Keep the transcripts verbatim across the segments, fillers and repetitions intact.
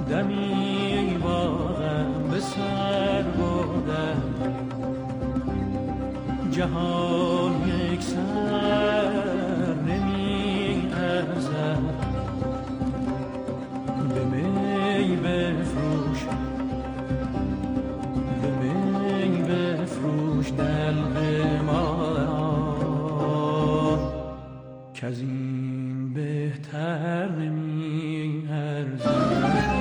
دمی باغم به سر بردم، جهان یک سر نمی ارزد، به می بفروش به می بفروش دلق ما که از این بهتر نمی ارزد.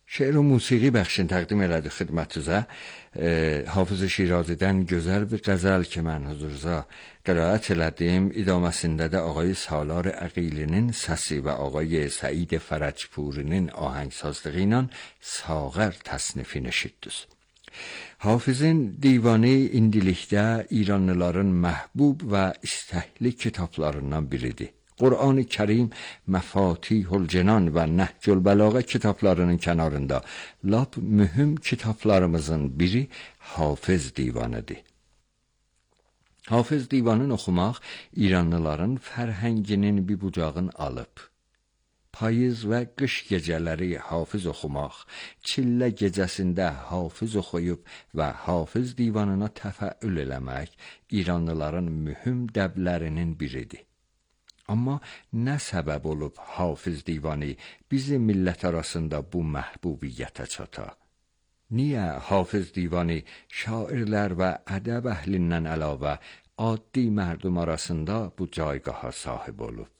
Şeir və musiqi bəxşini təqdim elədik xidmətinizə. E, Hafız Şirazidən gözəl bir qəzəl ki, mən huzurunuza qiraət elədim. İdaməsində də ağay Salar Əqilinin səsi və ağay Səid Fərəcpurinin ahəngsazlığı ilə Sağər təsnifini eşitdiniz. Hafizin divanı indilikdə İranlıların məhbub və istəkli kitablarından biridir. Qur'an-ı Kərim Məfatihul Cinan və Nəhcül Bəlağə kitablarının kənarında lap mühüm kitablarımızın biri Hafiz divanıdır. Hafiz divanını oxumaq İranlıların fərhənginin bir bucağını alıb. Payız və qış gecələri Hafiz oxumaq, çillə gecəsində Hafiz oxuyub və Hafiz divanına təfəül eləmək İranlıların mühüm dəblərinin biridir. Amma nə səbəb olub Hafiz divanı bizim millət arasında bu məhbubiyyətə çata? Niyə Hafiz divanı şairlər və ədəb əhlindən əlavə adi mərdum arasında bu caygaha sahib olub?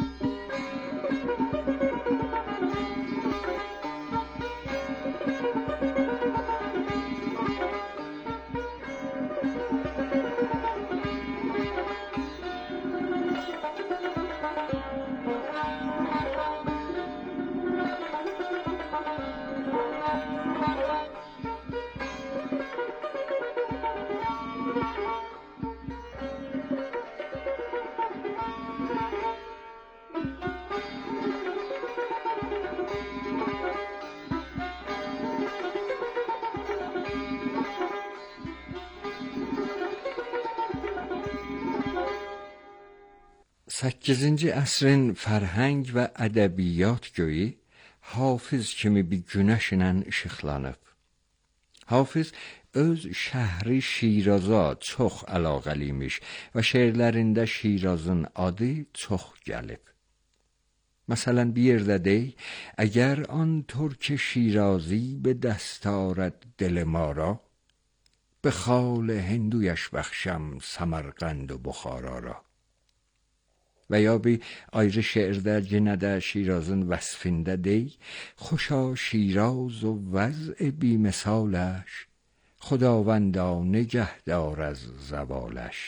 səkkizinci əsrin fərhəng və ədəbiyyat göyü Hafiz kimi bir günəşlə işıqlanıb. Hafiz öz şəhri Şiraza çox əlaqəliymiş və şeirlərində Şirazın adı çox gəlib. Məsələn bir yerdə deyil, əgər an ترک شیرازی به دست آرد دل ما را به خال هندویش بخشم سمرقند و بخارا را. Və ya bir ayrı şeirdə yenə də Şirazın vəsfində deyil, خوشا شیراز و وضع بی مثالش خداوندا نگهدار از زوالش.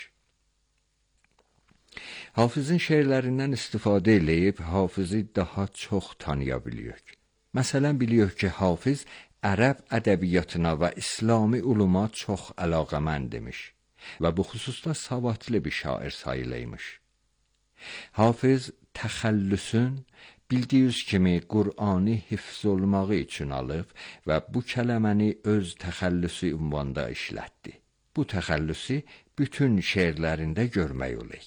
Hafizin şeirlərindən istifadə eləyib Hafizi daha çox tanıya bilirik. Məsələn bilirik ki, Hafiz ərəb ədəbiyyatına və İslami uluma çox əlaqəmənd imiş və bu xüsusda savadlı bir şair sayılıymış. Hafiz təxəllüsün bildiğiniz kimi Qur'anı hifz olmağı üçün alıb və bu kələməni öz təxəllüsü ünvanda işlətdi. Bu təxəllüsü bütün şeirlərində görmək olur.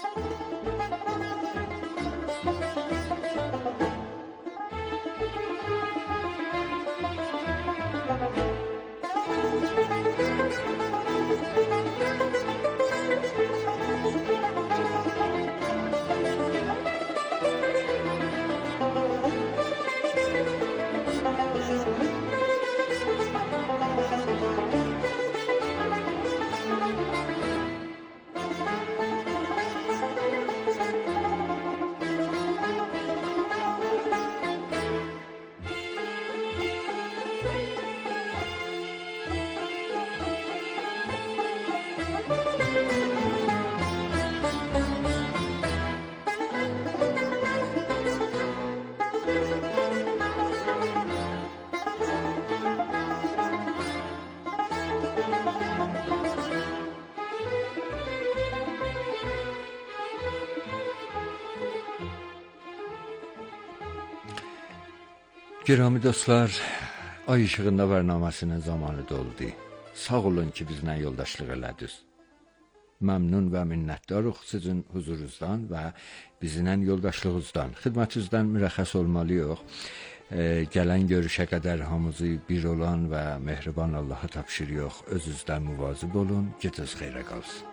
Girami dostlar, Ay İşığında bərnaməsinin zamanı doldu. Sağ olun ki, bizlə yoldaşlıq elədiniz. Məmnun və minnətdarıq sizin huzurunuzdan və bizlə yoldaşlığınızdan. Xidmətinizdən mürəxxəs olmalıyıq. E, gələn görüşə qədər hamımızı bir olan və mehriban Allaha tapşırıq. Özünüzdən müvazib olun, gecəniz xeyrə qalsın.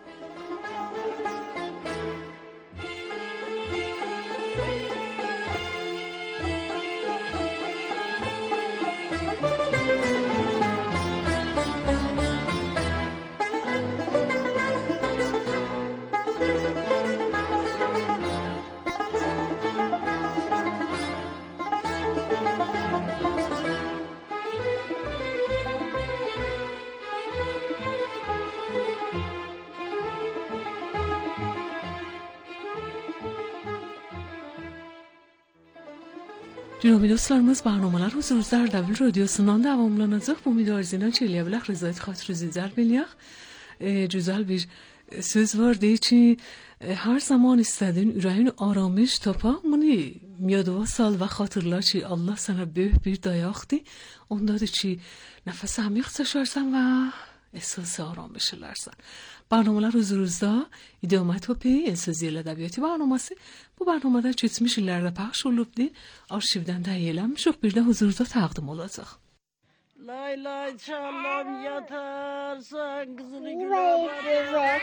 Cinobi dostlarımız barnomalar huzuruzlar davul radyosundan davamlanacaq. Bu müdarizədən çeliyə bilək rızayət xatirinizi zərb eləyək. E, güzel bir söz var deyir ki, e, her zaman istədin ürəyin aramış tapa. Bunu yadına sal və xatırla ki, Allah sana böyük bir dayaqdır. Ondadır ki, nəfəs əmiq çəkərsən və əsas aramış elərsən. Barnomalar huzuruzda İdiomət və Pey El Sözü ilə Ədəbiyyatı barnoması bu barnomada keçmiş illərdə pəxş olubdur. Arşivdən təyin eləmişik, bir də huzurda təqdim olacaq. Lay lay çalam yatarsan kızını gülemedim.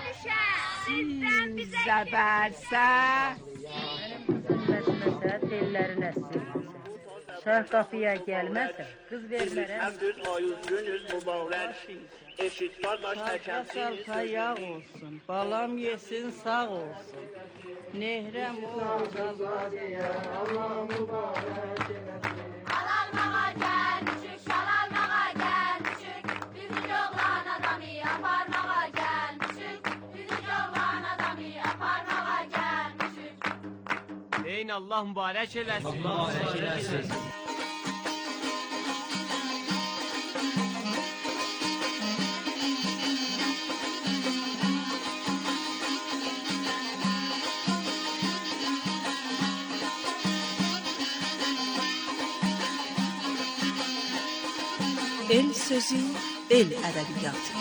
Siz zəbərsə Benim kızım mesmese tellerin esir. Şah kapıya gelmezse kız vermere. Düz ayız günüz mübarek. Eşit kardeş Sal erkensiniz. kaya olsun, balam yesin sağ olsun. Nehrem olsun. Alalmağa gel küçük, şalalmağa gel küçük. Bizim oğlan adamı yaparmağa gel küçük. Bizim oğlan adamı yaparmağa gel küçük. Deyin Allah mübarek eylesin. Allah mübarek eylesin. El Sözü, El Ədəbiyyatı.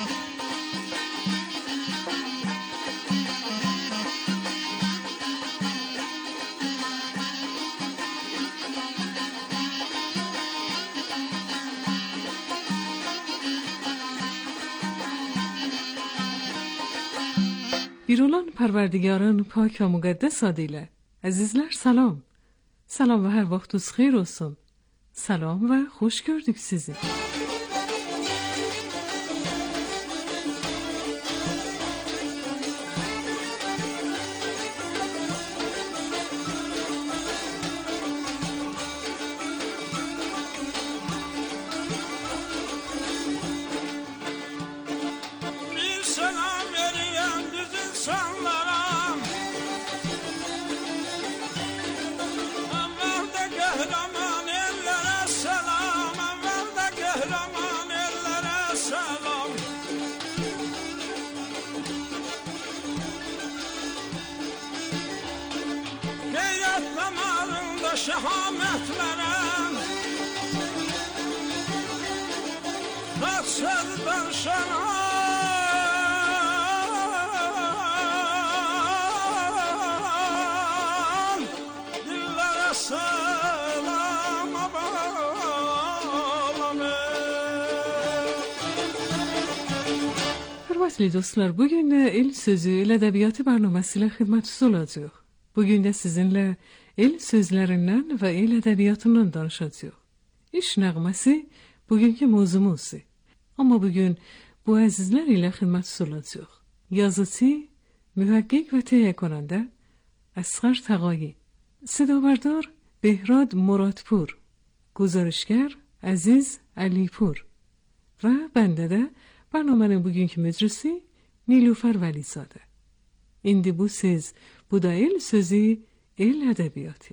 Bir olan Pərverdigarın pak və müqəddəs adı ilə əzizlər salam. Salam və hər vaxtınız xeyir olsun. Salam və xoş gördük sizi. Bir selam veriyorum düz insanlara. Evvelde kahraman ellere selam. Evvelde kahraman ellere selam. Gayret damarında şehametlere. Nasırdan şenay. Hörmətli dostlar, bugün də El Sözü ilə Ədəbiyyatı barnoması ilə xidmətinizdə olacaq. Bugün də sizinlə el sözlərindən və el ədəbiyyatından danışacağıq. İş nəğməsi bugünkü mövzumuzdur. Amma bugün bu əzizlər ilə xidmətinizdə olacaq. Yazıcı, mühəqqiq və təhiyyə کننده اصغر تقایی، صدابردار بهراد مرادپور، گزارشگر عزیز علیپور و bende de barnomanın bugünkü müdrisi Nilufer Velizadə. İndi bu siz, bu da El Sözü, El Ədəbiyyatı.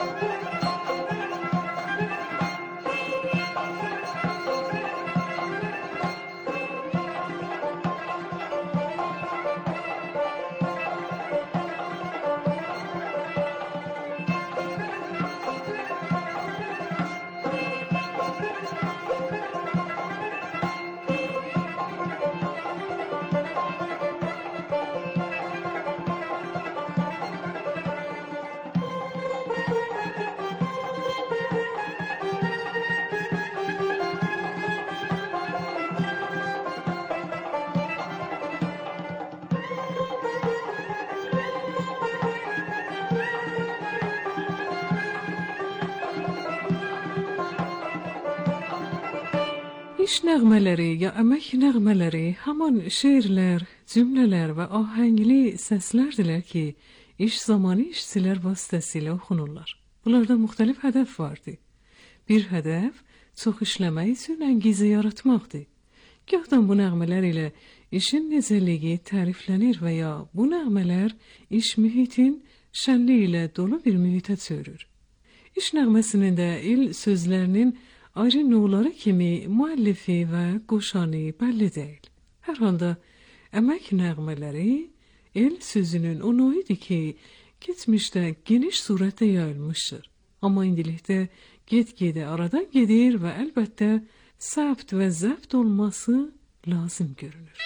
İş nəğmələri ya əmək nəğmələri haman şeirlər, cümlələr və ahəngli səslərdirlər ki, iş zamanı işçilər vasitəsilə oxunurlar. Bunlarda müxtəlif hədəf vardı. Bir hədəf çox işləmək üçün əngizi yaratmaqdır. Gahdan bu nəğmələr ilə işin necəliyi təriflənir və ya bu nəğmələr iş mühitin şənliyi ilə dolu bir mühitə çörür. İş nəğməsinin də el sözlərinin ayrı növləri kimi müəllifi və qoşanı bəlli deyil. Hər halda əmək nəğmələri el sözünün o növüdür ki, keçmişdə geniş surətdə yayılmışdır. Amma indilikdə get-gedə aradan gedir və əlbəttə səbt və zəbt olması lazım görünür.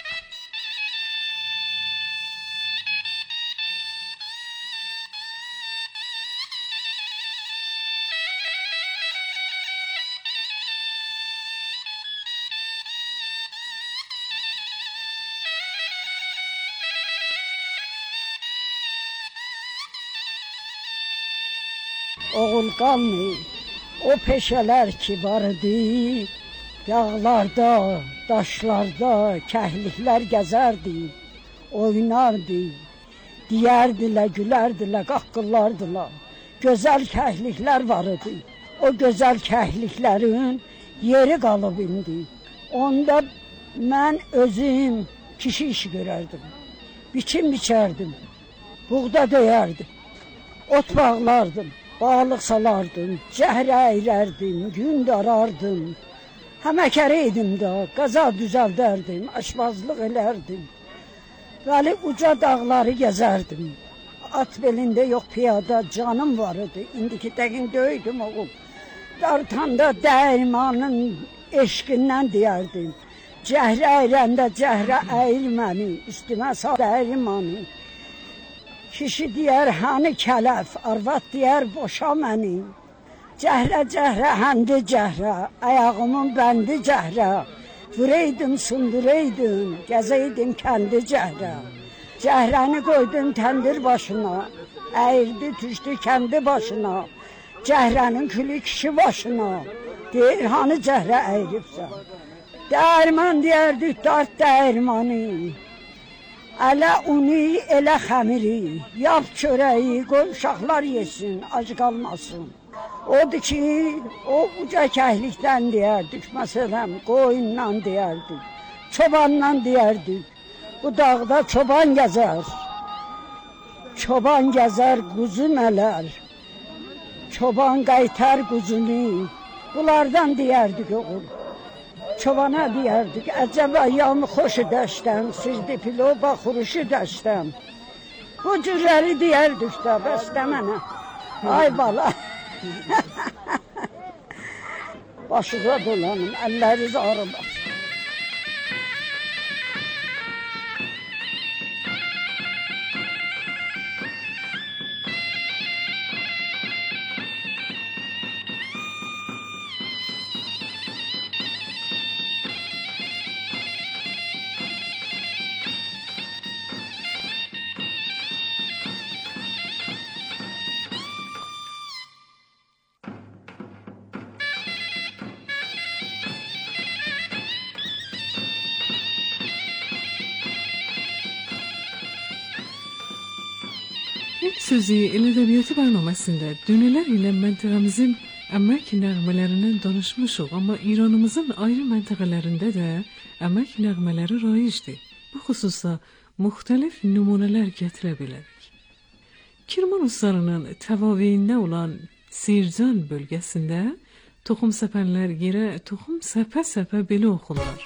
Oğul qanlı, o peşələr ki vardı, yağlarda, daşlarda kəhliklər gəzərdi, oynardı, deyərdilə, gülərdilə, qaqqılardılar. Gözəl kəhliklər vardı, o gözəl kəhliklərin yeri qalıb indi. Onda mən özüm kişi işi görərdim, biçim biçərdim, buğda döyərdim, ot bağlardım. Bağlıq salardım, cəhrə əylərdim, gün darardım. Həməkər idim də, qaza düzəldərdim, aşbazlıq elərdim. Bəli, uca dağları gəzərdim. At belində yox piyada, canım var idi. İndiki təqin döydüm oğul. Dartanda dəyirmanın eşqindən deyərdim. Cəhrə əyləndə cəhrə əyilməni, üstümə sal dəyirmanı. Kişi deyər, hani kələf, arvad deyər, boşa məni. Cəhrə, cəhrə, həndi cəhrə, ayağımın bəndi cəhrə. Vüreydim, sundureydim, gəzeydim kəndi cəhrə. Cəhrəni qoydum təndir başına, əyirdi, düşdü kəndi başına. Cəhrənin külü kişi başına, deyir, hani cəhrə əyiribsən. Dəyirman deyərdi, dart dəyirmanı. Ələ unu, elə xəmiri, yap çörəyi, qoy uşaqlar yesin, ac qalmasın. Odur ki, o uca kəhlikdən deyərdik, məsələn, qoyundan deyərdik, çobandan deyərdik. Bu dağda çoban gəzər, çoban gəzər, quzu mələr, çoban qaytar quzunu, bunlardan deyərdik oğul. Çobana deyərdik, əcəb əyyamı xoşu dəştəm, sizdi piloba xuruşu dəştəm. Bu cürləri deyərdik də, bəstə mənə. Ay bala. Başıza dolanım, əlləriz ağrılar. İlk sözü El Ədəbiyyatı bərnaməsində dönələr ilə məntəqəmizin əmək nəğmələrindən danışmışıq, amma İranımızın ayrı məntəqələrində də əmək nəğmələri rayicdir. Bu xüsusda müxtəlif nümunələr gətirə bilərik. Kirman ustalarının təvaveyində olan Sircan bölgəsində toxum səpənlər yerə toxum səpə-səpə belə oxurlar.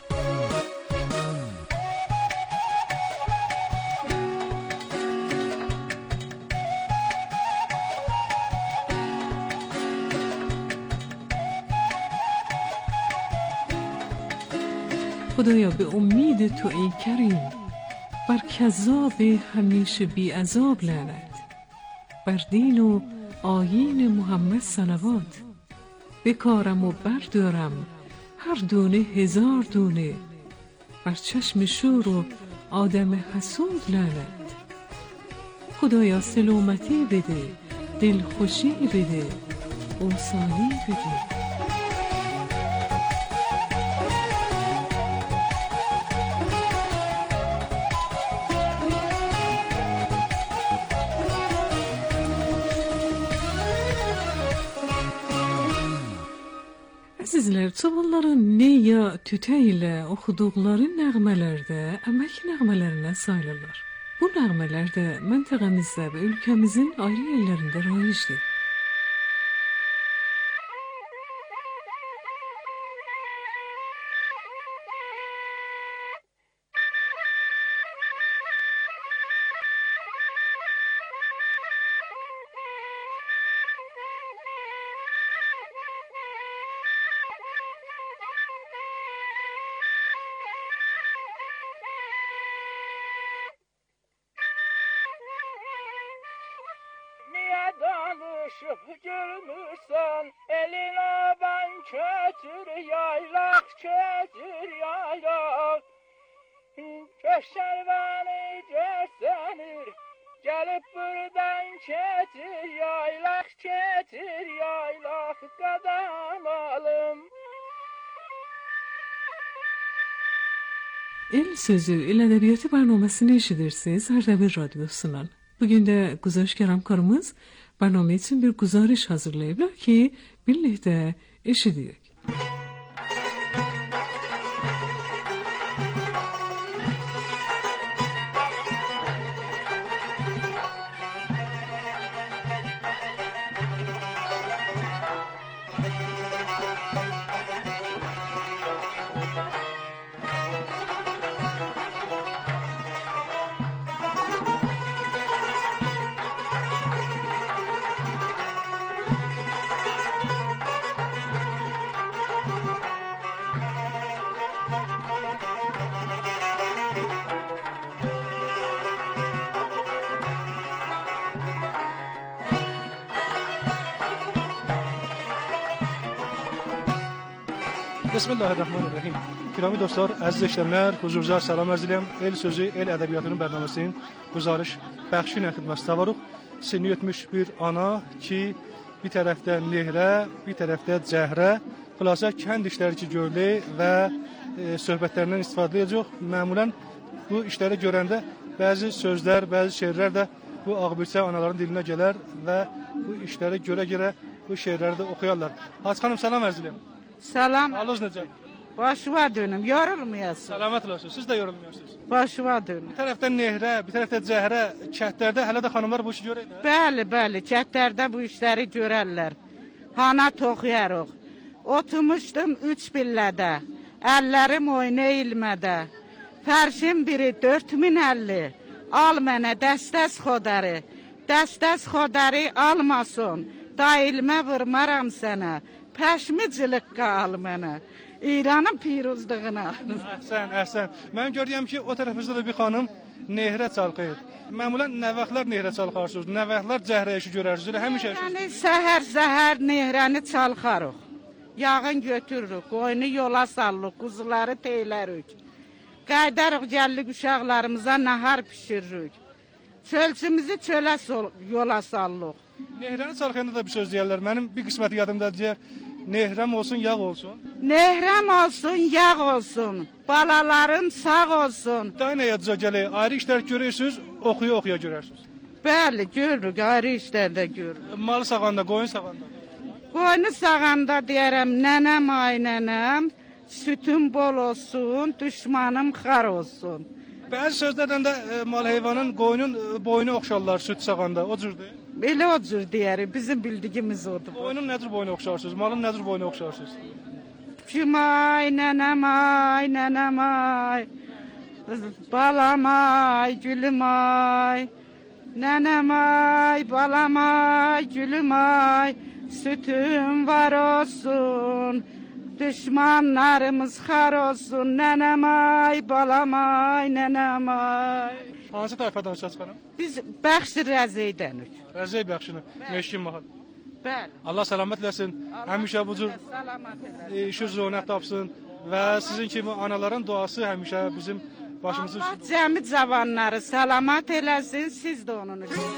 خدایا به امید تو ای کریم بر کذاب همیشه بی عذاب لعنت بر دین و آیین محمد صلوات بکارم و بردارم هر دونه هزار دونه بر چشم شور و آدم حسود لعنت خدایا سلامتی بده دلخوشی بده اوصالی بده. Əzizlər, çobanların ne ya tütə ilə oxuduqları nəğmələrdə əmək nəğmələrinə sayılırlar. Bu nəğmələr də məntəqəmizdə və ölkəmizin ayrı yerlərində rayicdir. Yetişip gelmişsen eline ben keçir yaylak keçir yaylak. Köşer beni görsenir gelip buradan keçir yaylak keçir yaylak kadam alım. El Sözü, El Edebiyatı برنامesini eşidirsiniz Ardabil Radyosu'ndan. Bugün de guzarışgar hamkarımız برنامه için bir guzarış hazırlayıblar ki birlikte eşidiyik. Bismillahirrahmanirrahim. Kirami dostlar, əziz eşlənlər, huzurca salam arz edirəm. El Sözü, El Ədəbiyyatının bərnaməsinin guzarış bəxşi ilə xidmətdə varıq. Sinni yetmiş bir ana ki, bir tərəfdə nehrə, bir tərəfdə cəhrə, xülasə kənd işləri ki görülü və e, söhbətlərindən istifadə edəcək. Məmulən bu işləri görəndə bəzi sözlər, bəzi şeirlər də bu ağbirçə anaların dilinə gələr və bu işləri görə-görə bu şeirləri də oxuyarlar. Hacı xanım, salam arz edirəm. Salam. Halınız necə? Başıva dönüm, yorulmayasın. Salamat olasınız, siz də yorulmuyorsunuz. Başıva dönüm. Bir tərəfdən nehrə, bir tərəfdə cəhrə, kətlərdə hələ də xanımlar bu işi görürlər. Bəli, bəli, kətlərdə bu işləri görərlər. Hana toxuyarıq. Oturmuşdum üç pillədə, əllərim oyna ilmədə. Fərşin biri dörd min əlli, al mənə dəstəz xodəri. Dəstəz xodəri almasın, dailmə vurmaram sənə. Pəşmicilikə al mənə, İranın piruzluğuna. Əhsən, əhsən. Mən görürəm ki, o tərəfimizdə də bir xanım nehrə çalxıyır. Məmulən nəvəxlər nehrə çalxarsınız, nəvəxlər cəhrə işi görərsiniz, elə həmişə işiniz. Yəni, səhər-səhər nehrəni çalxarıq, yağın götürürük, qoyunu yola sallıq, quzuları teylərik. Qaydarıq, gəllik uşaqlarımıza nahar pişiririk. Çölçümüzü çölə yola sallıq. Nehrəni çalxıyanda da bir söz deyərlər, mənim bir qisməti yadımda deyər, nehrəm olsun, yağ olsun. Nehrəm olsun, yağ olsun, balaların sağ olsun. Daha nə yadıca gəlir, ayrı işlər görürsünüz, oxuya-oxuya görərsiniz. Bəli, görürük, ayrı işlərdə görürük. Malı sağanda, qoyun sağanda. Qoyunu sağanda deyərəm, nənəm ay nənəm, sütün bol olsun, düşmanım xar olsun. Bəzi sözlərdən də e, mal heyvanın, qoyunun e, boynu oxşarlar süt sağanda, o cürdür. Elə o cür deyərik, bizim bildiyimiz odur. Qoyunun nədir boynu oxşarsınız, malın nədir boynu oxşarsınız? Kim ay, nənəm ay, nənəm ay, balam ay, gülüm ay, nənəm ay, balam ay, gülüm ay, sütüm var olsun, düşmanlarımız xar olsun, nənəm ay, balam ay, nənəm ay. Hansı tayfadan çıxanım? Biz bəxşi rəzeydənik. Rəzey bəxşini, meşkin mahal. Bəli. Allah səlamət eləsin, həmişə bu cür işi zönət tapsın və sizin kimi anaların duası həmişə bizim başımızın Allah cəmi cavanları salamat eləsin, siz də onun üçün.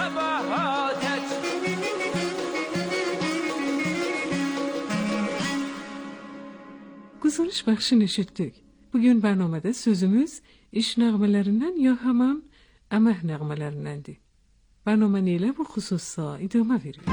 sabaha tek. Guzuluş bəxşini eşitdik. Bugün bərnamədə sözümüz iş nəğmələrindən ya həmən əmək nəğmələrindəndir. Bərnaməni ilə bu xüsusda idamə veriyor.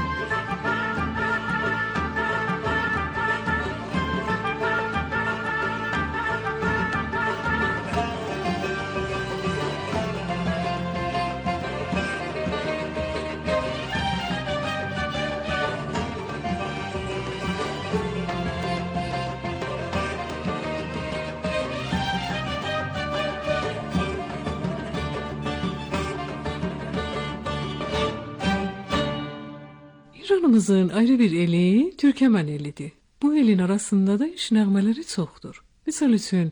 İranımızın ayrı bir eli Türkmen elidir. Bu elin arasında da iş nəğmələri çoxdur. Misal üçün